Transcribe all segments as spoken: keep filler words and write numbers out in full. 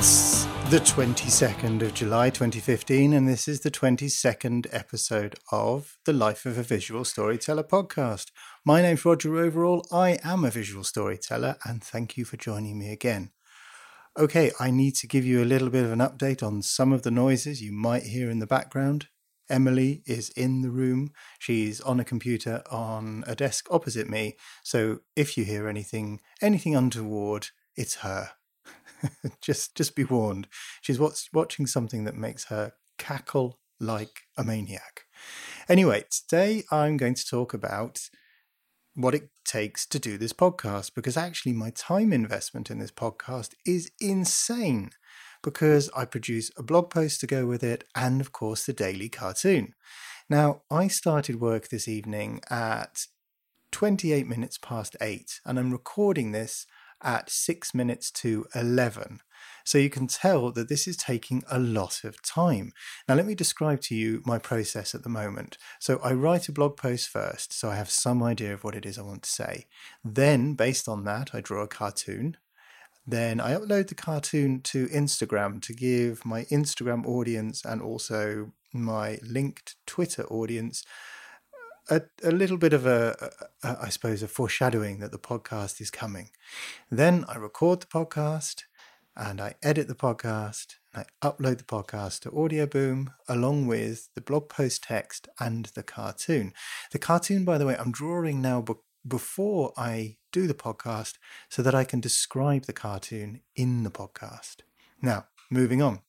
It's the twenty-second of July twenty fifteen, and this is the twenty-second episode of the Life of a Visual Storyteller podcast. My name's Roger Overall. I am a visual storyteller, and thank you for joining me again. Okay, I need to give you a little bit of an update on some of the noises you might hear in the background. Emily is in the room. She's on a computer on a desk opposite me, so if you hear anything, anything untoward, it's her. just just be warned. She's watch, watching something that makes her cackle like a maniac. Anyway, today I'm going to talk about what it takes to do this podcast, because actually my time investment in this podcast is insane, because I produce a blog post to go with it and, of course, the daily cartoon. Now, I started work this evening at twenty-eight minutes past eight, and I'm recording this at six minutes to eleven. So you can tell that this is taking a lot of time. Now, let me describe to you my process at the moment. So I write a blog post first, so I have some idea of what it is I want to say. Then, based on that, I draw a cartoon. Then I upload the cartoon to Instagram to give my Instagram audience and also my linked Twitter audience A, a little bit of a, a, a, I suppose, a foreshadowing that the podcast is coming. Then I record the podcast and I edit the podcast and I upload the podcast to Audioboom along with the blog post text and the cartoon. The cartoon, by the way, I'm drawing now be- before I do the podcast so that I can describe the cartoon in the podcast. Now, moving on.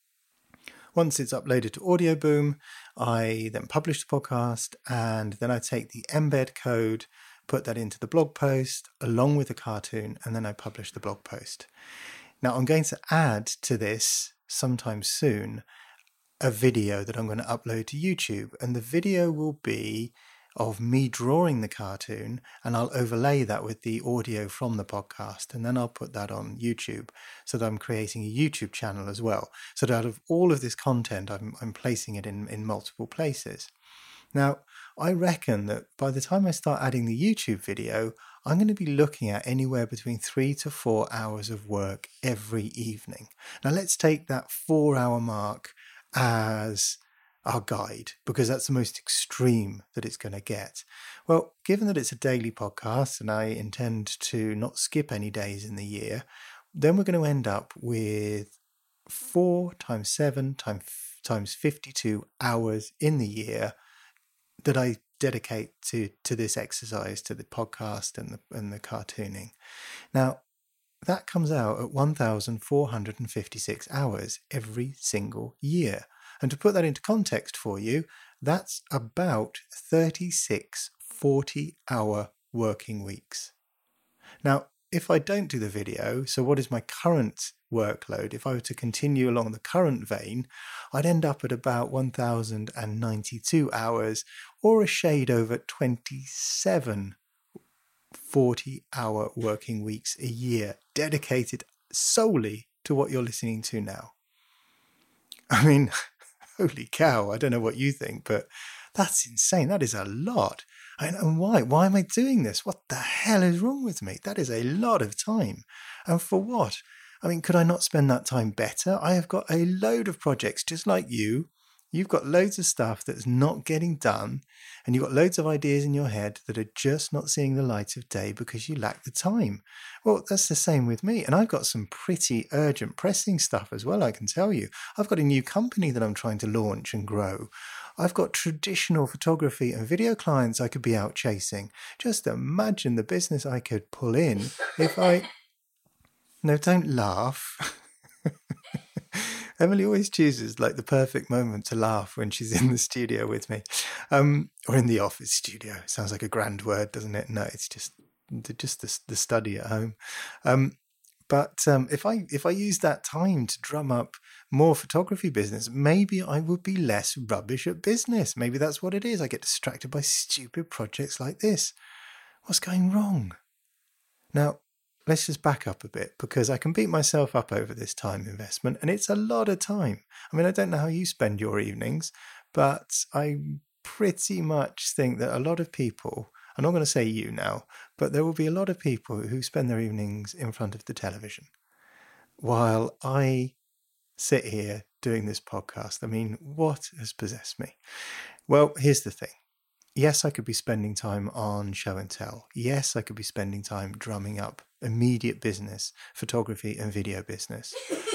Once it's uploaded to Audioboom, I then publish the podcast, and then I take the embed code, put that into the blog post along with the cartoon, and then I publish the blog post. Now, I'm going to add to this sometime soon a video that I'm going to upload to YouTube, and the video will be of me drawing the cartoon, and I'll overlay that with the audio from the podcast, and then I'll put that on YouTube so that I'm creating a YouTube channel as well. So that out of all of this content, I'm, I'm placing it in, in multiple places. Now, I reckon that by the time I start adding the YouTube video, I'm going to be looking at anywhere between three to four hours of work every evening. Now, let's take that four hour mark as our guide, because that's the most extreme that it's going to get. Well, given that it's a daily podcast and I intend to not skip any days in the year, then we're going to end up with four times seven times, times fifty-two hours in the year that I dedicate to, to this exercise, to the podcast and the, and the cartooning. Now, that comes out at one thousand four hundred fifty-six hours every single year. And to put that into context for you, that's about thirty-six forty-hour working weeks. Now, if I don't do the video, so what is my current workload? If I were to continue along the current vein, I'd end up at about one thousand ninety-two hours, or a shade over twenty-seven forty-hour working weeks a year, dedicated solely to what you're listening to now. I mean, holy cow, I don't know what you think, but that's insane. That is a lot. And, and why? Why am I doing this? What the hell is wrong with me? That is a lot of time. And for what? I mean, could I not spend that time better? I have got a load of projects just like you. You've got loads of stuff that's not getting done, and you've got loads of ideas in your head that are just not seeing the light of day because you lack the time. Well, that's the same with me, and I've got some pretty urgent, pressing stuff as well, I can tell you. I've got a new company that I'm trying to launch and grow. I've got traditional photography and video clients I could be out chasing. Just imagine the business I could pull in if I... No, don't laugh. Emily always chooses like the perfect moment to laugh when she's in the studio with me, um, or in the office studio. It sounds like a grand word, doesn't it? No, it's just just the, the study at home. Um, but um, if I if I use that time to drum up more photography business, maybe I would be less rubbish at business. Maybe that's what it is. I get distracted by stupid projects like this. What's going wrong? Now, let's just back up a bit, because I can beat myself up over this time investment, and it's a lot of time. I mean, I don't know how you spend your evenings, but I pretty much think that a lot of people, I'm not going to say you now, but there will be a lot of people who spend their evenings in front of the television. while I sit here doing this podcast. I mean, what has possessed me? Well, here's the thing. Yes, I could be spending time on show and tell. Yes, I could be spending time drumming up immediate business, photography and video business.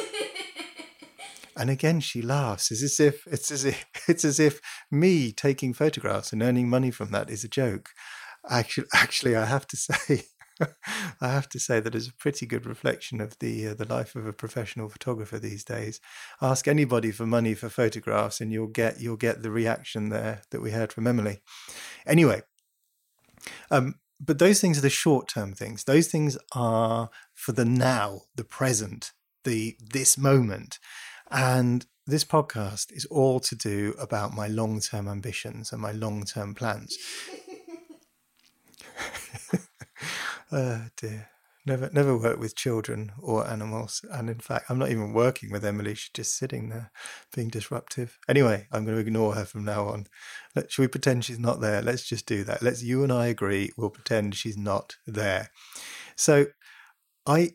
And again, she laughs. It's as if it's as if it's as if me taking photographs and earning money from that is a joke. Actually, actually, I have to say, I have to say that is a pretty good reflection of the uh, the life of a professional photographer these days. Ask anybody for money for photographs, and you'll get you'll get the reaction there that we heard from Emily. Anyway, um, but those things are the short term things. Those things are for the now, the present, the this moment. And this podcast is all to do about my long-term ambitions and my long-term plans. Oh dear. Never never worked with children or animals. And in fact, I'm not even working with Emily. She's just sitting there being disruptive. Anyway, I'm going to ignore her from now on. Let, should we pretend she's not there? Let's just do that. Let's you and I agree. We'll pretend she's not there. So I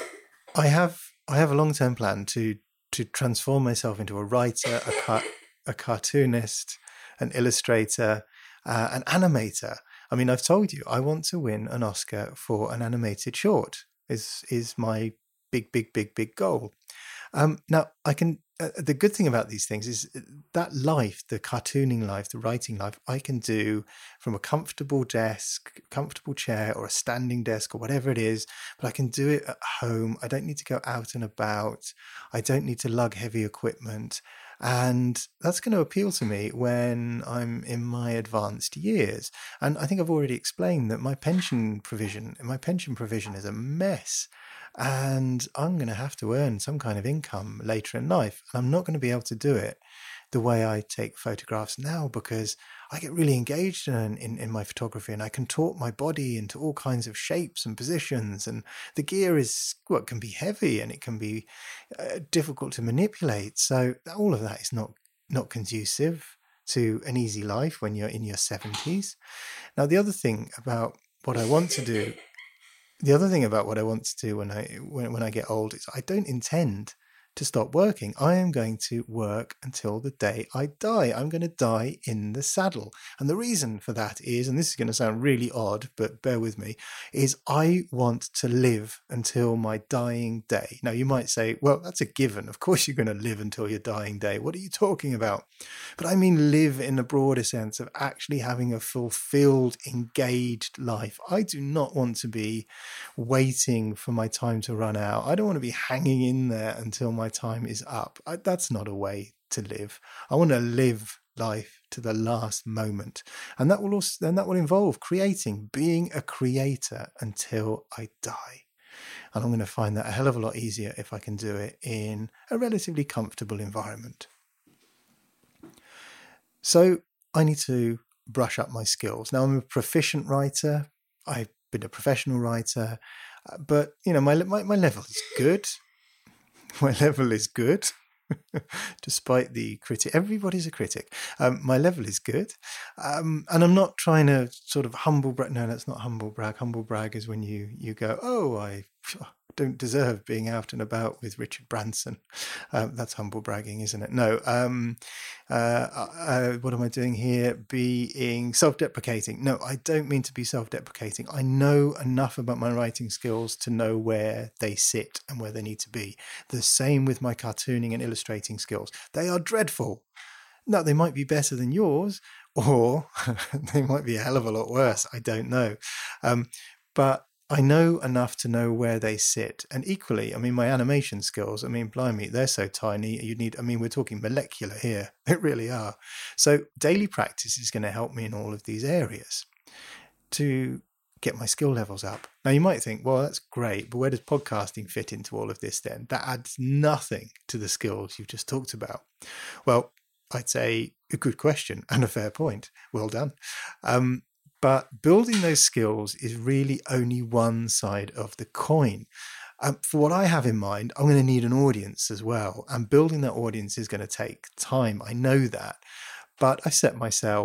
I have I have a long-term plan to to transform myself into a writer, a, car- a cartoonist, an illustrator, uh, an animator. I mean, I've told you, I want to win an Oscar for an animated short is is my big, big, big, big goal. Um, now, I can. Uh, the good thing about these things is that life, the cartooning life, the writing life, I can do from a comfortable desk, comfortable chair, or a standing desk, or whatever it is. But I can do it at home. I don't need to go out and about. I don't need to lug heavy equipment. And that's going to appeal to me when I'm in my advanced years. And I think I've already explained that my pension provision, my pension provision is a mess. And I'm going to have to earn some kind of income later in life. And I'm not going to be able to do it the way I take photographs now, because I get really engaged in, in, in my photography, and I contort my body into all kinds of shapes and positions. And the gear is, well, it can be heavy and it can be uh, difficult to manipulate. So all of that is not, not conducive to an easy life when you're in your seventies. Now, the other thing about what I want to do The other thing about what I want to do when I when, when I get old is I don't intend to stop working. I am going to work until the day I die. I'm going to die in the saddle. And the reason for that is, and this is going to sound really odd, but bear with me, is I want to live until my dying day. Now, you might say, well, that's a given. Of course you're going to live until your dying day. What are you talking about? But I mean live in the broader sense of actually having a fulfilled, engaged life. I do not want to be waiting for my time to run out. I don't want to be hanging in there until my time is up. I, that's not a way to live. I want to live life to the last moment, and that will also then that will involve creating, being a creator until I die. And I'm going to find that a hell of a lot easier if I can do it in a relatively comfortable environment. So I need to brush up my skills. Now, I'm a proficient writer. I've been a professional writer, but you know, my my, my level is good. My level is good, despite the critic. Everybody's a critic. Um, my level is good. Um, and I'm not trying to sort of humble brag. No, that's not humble brag. Humble brag is when you, you go, oh, I don't deserve being out and about with Richard Branson. Um, that's humble bragging, isn't it? No. Um, uh, uh, what am I doing here? Being self-deprecating. No, I don't mean to be self-deprecating. I know enough about my writing skills to know where they sit and where they need to be. The same with my cartooning and illustrating skills. They are dreadful. Now, they might be better than yours, or they might be a hell of a lot worse. I don't know. Um, but I know enough to know where they sit. And equally, I mean, my animation skills, I mean, blimey, they're so tiny. You need, I mean, we're talking molecular here. They really are. So daily practice is going to help me in all of these areas to get my skill levels up. Now, you might think, well, that's great, but where does podcasting fit into all of this then? That adds nothing to the skills you've just talked about. Well, I'd say a good question and a fair point. Well done. Um, But building those skills is really only one side of the coin. Um, for what I have in mind, I'm going to need an audience as well. And building that audience is going to take time. I know that. But I set myself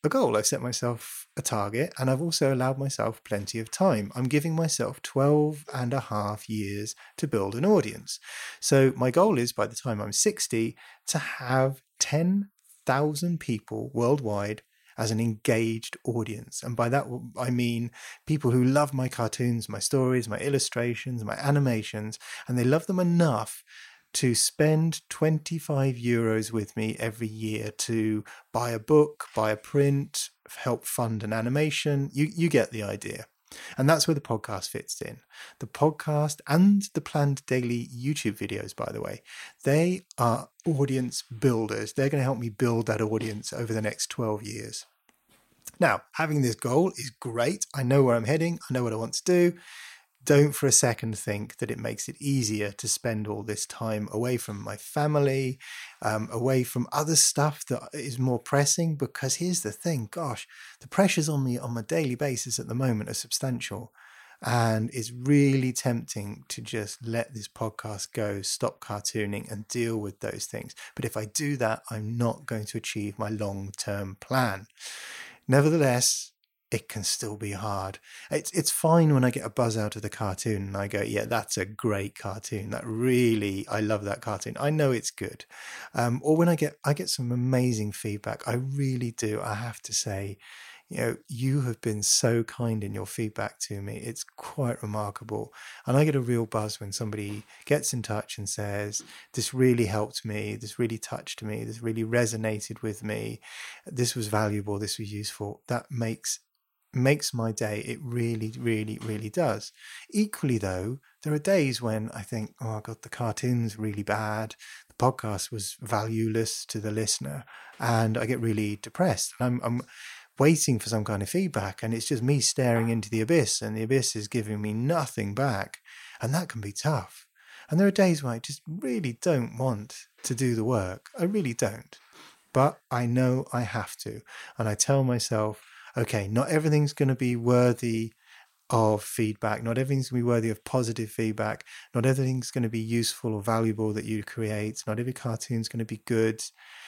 a goal. I've set myself a target, and I've also allowed myself plenty of time. I'm giving myself twelve and a half years to build an audience. So my goal is, by the time I'm sixty, to have ten thousand people worldwide as an engaged audience. And by that, I mean people who love my cartoons, my stories, my illustrations, my animations, and they love them enough to spend twenty-five euros with me every year to buy a book, buy a print, help fund an animation. You, you get the idea. And that's where the podcast fits in. The podcast and the planned daily YouTube videos, by the way, they are audience builders. They're going to help me build that audience over the next twelve years. Now, having this goal is great. I know where I'm heading. I know what I want to do. Don't for a second think that it makes it easier to spend all this time away from my family, um, away from other stuff that is more pressing, because here's the thing, gosh, the pressures on me on a daily basis at the moment are substantial. And it's really tempting to just let this podcast go, stop cartooning and deal with those things. But if I do that, I'm not going to achieve my long-term plan. Nevertheless, it can still be hard. It's it's fine when I get a buzz out of the cartoon and I go, yeah, that's a great cartoon. That really, I love that cartoon. I know it's good. Um, or when I get I get some amazing feedback. I really do. I have to say, you know, you have been so kind in your feedback to me. It's quite remarkable. And I get a real buzz when somebody gets in touch and says, this really helped me. This really touched me. This really resonated with me. This was valuable. This was useful. That makes makes my day. It really, really, really does. Equally, though, there are days when I think, oh, God, the cartoon's really bad. The podcast was valueless to the listener. And I get really depressed. And I'm, I'm waiting for some kind of feedback. And it's just me staring into the abyss. And the abyss is giving me nothing back. And that can be tough. And there are days when I just really don't want to do the work. I really don't. But I know I have to. And I tell myself, okay, not everything's going to be worthy of feedback. Not everything's going to be worthy of positive feedback. Not everything's going to be useful or valuable that you create. Not every cartoon's going to be good.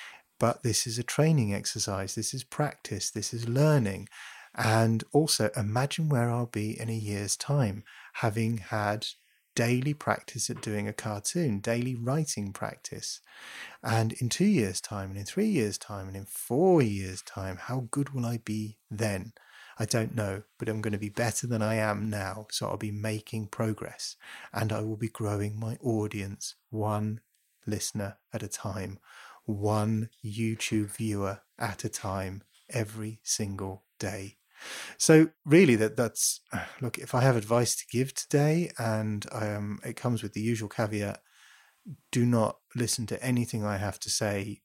But this is a training exercise. This is practice. This is learning. And also imagine where I'll be in a year's time, having had daily practice at doing a cartoon, daily writing practice. And in two years' time, and in three years' time, and in four years' time, how good will I be then? I don't know, but I'm going to be better than I am now. So I'll be making progress, and I will be growing my audience one listener at a time, one YouTube viewer at a time, every single day. So really that that's, look, if I have advice to give today, and um, it comes with the usual caveat, do not listen to anything I have to say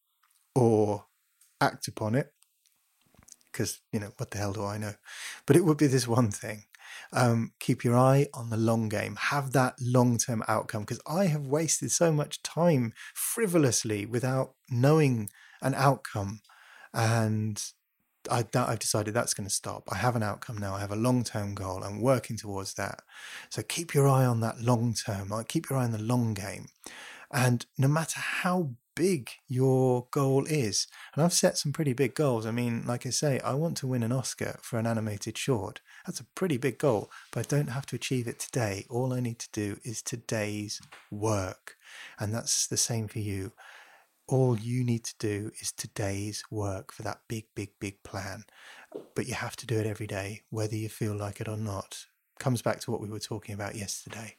or act upon it, because, you know, what the hell do I know? But it would be this one thing. Um, keep your eye on the long game. Have that long-term outcome, because I have wasted so much time frivolously without knowing an outcome. And I, that I've decided that's going to stop. I have an outcome now. I have a long-term goal. I'm working towards that. So keep your eye on that long-term. Like, keep your eye on the long game. And no matter how big your goal is, and I've set some pretty big goals. I mean, like I say, I want to win an Oscar for an animated short. That's a pretty big goal, but I don't have to achieve it today. All I need to do is today's work. And that's the same for you. All you need to do is today's work for that big, big, big plan. But you have to do it every day, whether you feel like it or not. Comes back to what we were talking about yesterday.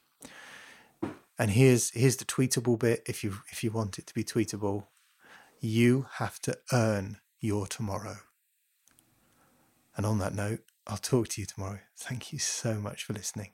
And here's here's the tweetable bit, if you if you want it to be tweetable. You have to earn your tomorrow. And on that note, I'll talk to you tomorrow. Thank you so much for listening.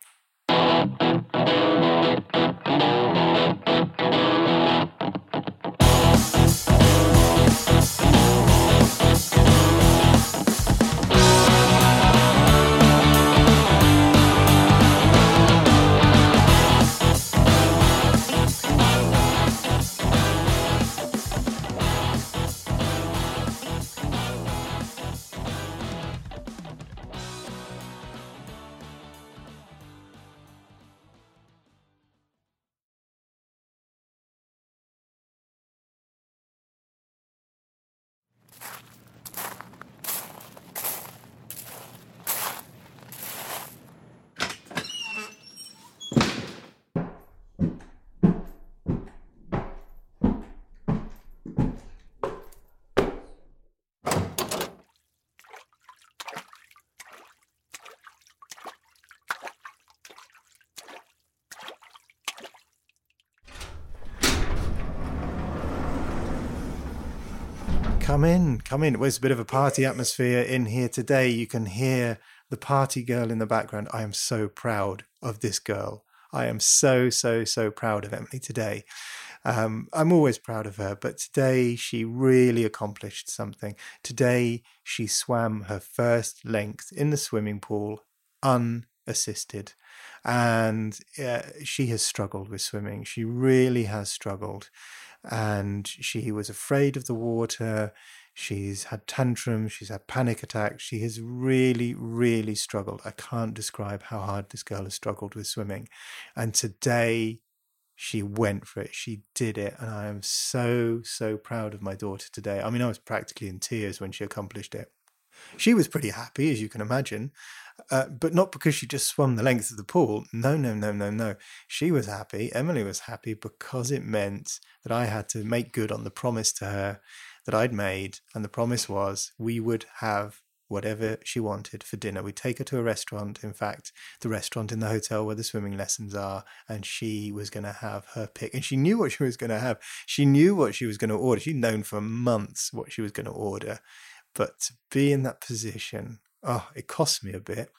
Come in, come in. It was a bit of a party atmosphere in here today. You can hear the party girl in the background. I am so proud of this girl. I am so, so, so proud of Emily today. Um, I'm always proud of her, but today she really accomplished something. Today she swam her first length in the swimming pool unassisted. And uh, she has struggled with swimming. She really has struggled. And she was afraid of the water. She's had tantrums. She's had panic attacks. She has really, really struggled. I can't describe how hard this girl has struggled with swimming. And today she went for it. She did it. And I am so, so proud of my daughter today. I mean, I was practically in tears when she accomplished it. She was pretty happy, as you can imagine, uh, but not because she just swum the length of the pool. No, no, no, no, no. She was happy. Emily was happy because it meant that I had to make good on the promise to her that I'd made. And the promise was we would have whatever she wanted for dinner. We'd take her to a restaurant, in fact, the restaurant in the hotel where the swimming lessons are, and she was going to have her pick. And she knew what she was going to have. She knew what she was going to order. She'd known for months what she was going to order. But to be in that position, oh, it cost me a bit,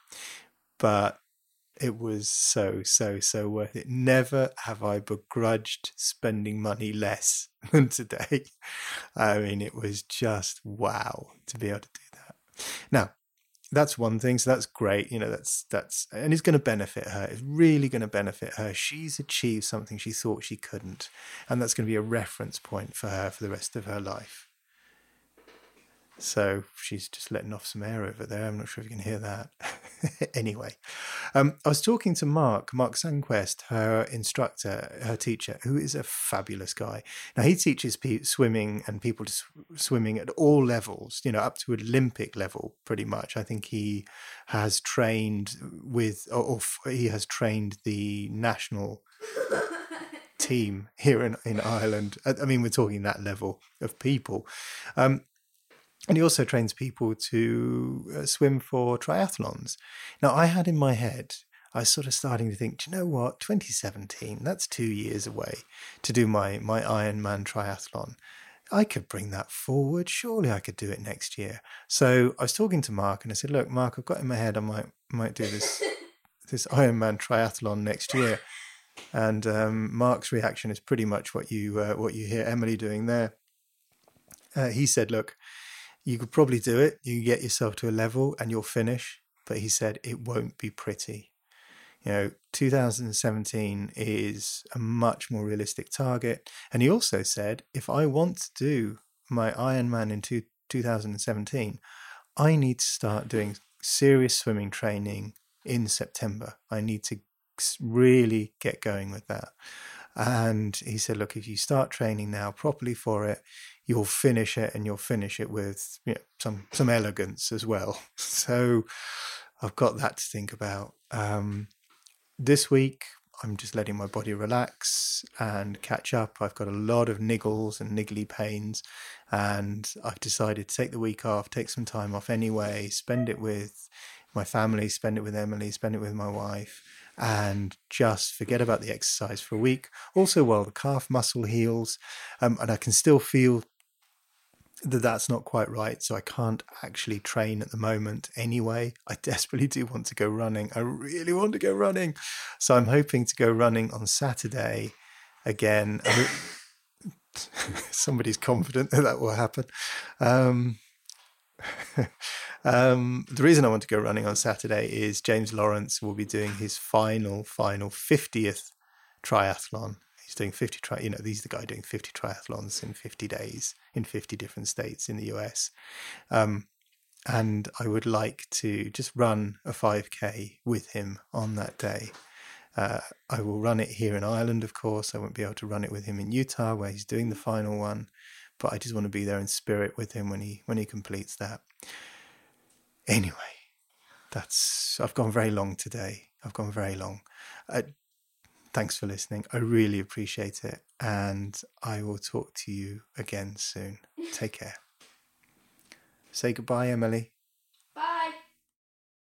but it was so, so, so worth it. Never have I begrudged spending money less than today. I mean, it was just wow to be able to do that. Now, that's one thing. So that's great. You know, that's, that's, and it's going to benefit her. It's really going to benefit her. She's achieved something she thought she couldn't. And that's going to be a reference point for her for the rest of her life. So she's just letting off some air over there. I'm not sure if you can hear that. Anyway, um, I was talking to Mark, Mark Sandquist, her instructor, her teacher, who is a fabulous guy. Now, he teaches pe- swimming and people to sw- swimming at all levels, you know, up to Olympic level, pretty much. I think he has trained with, or, or f- he has trained the national team here in, in Ireland. I mean, we're talking that level of people. Um, And he also trains people to uh, swim for triathlons. Now, I had in my head, I was sort of starting to think, do you know what? twenty seventeen, that's two years away to do my, my Ironman triathlon. I could bring that forward. Surely I could do it next year. So I was talking to Mark and I said, look, Mark, I've got in my head I might might do this, this Ironman triathlon next year. And um, Mark's reaction is pretty much what you, uh, what you hear Emily doing there. Uh, he said, look, you could probably do it. You get yourself to a level and you'll finish. But he said it won't be pretty. You know, two thousand seventeen is a much more realistic target. And he also said, if I want to do my Ironman in two, two thousand seventeen, I need to start doing serious swimming training in September. I need to really get going with that. And he said, look, if you start training now properly for it, you'll finish it and you'll finish it with, you know, some, some elegance as well. So I've got that to think about. Um, this week, I'm just letting my body relax and catch up. I've got a lot of niggles and niggly pains, and I've decided to take the week off, take some time off anyway, spend it with my family, spend it with Emily, spend it with my wife, and just forget about the exercise for a week. Also, while the calf muscle heals, um, and I can still feel that that's not quite right, so I can't actually train at the moment anyway. I desperately do want to go running. I really want to go running. So I'm hoping to go running on Saturday again. Somebody's confident that that will happen. Um, um, the reason I want to go running on Saturday is James Lawrence will be doing his final, final fiftieth triathlon. He's doing fifty tri, you know, he's the guy doing fifty triathlons in fifty days in fifty different states in the U S. Um, and I would like to just run a five K with him on that day. Uh, I will run it here in Ireland, of course. I won't be able to run it with him in Utah, where he's doing the final one. But I just want to be there in spirit with him when he when he completes that. Anyway, that's I've gone very long today. I've gone very long. Uh, thanks for listening. I really appreciate it. And I will talk to you again soon. Take care. Say goodbye, Emily.